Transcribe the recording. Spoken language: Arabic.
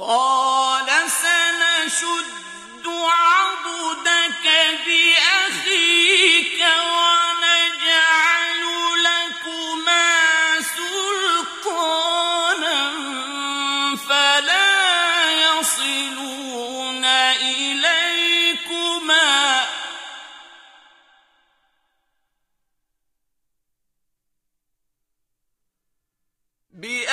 قال سنشد عضدك بأخيك ونجعل لكما سلطانا فلا يصلون إليكما بأخيك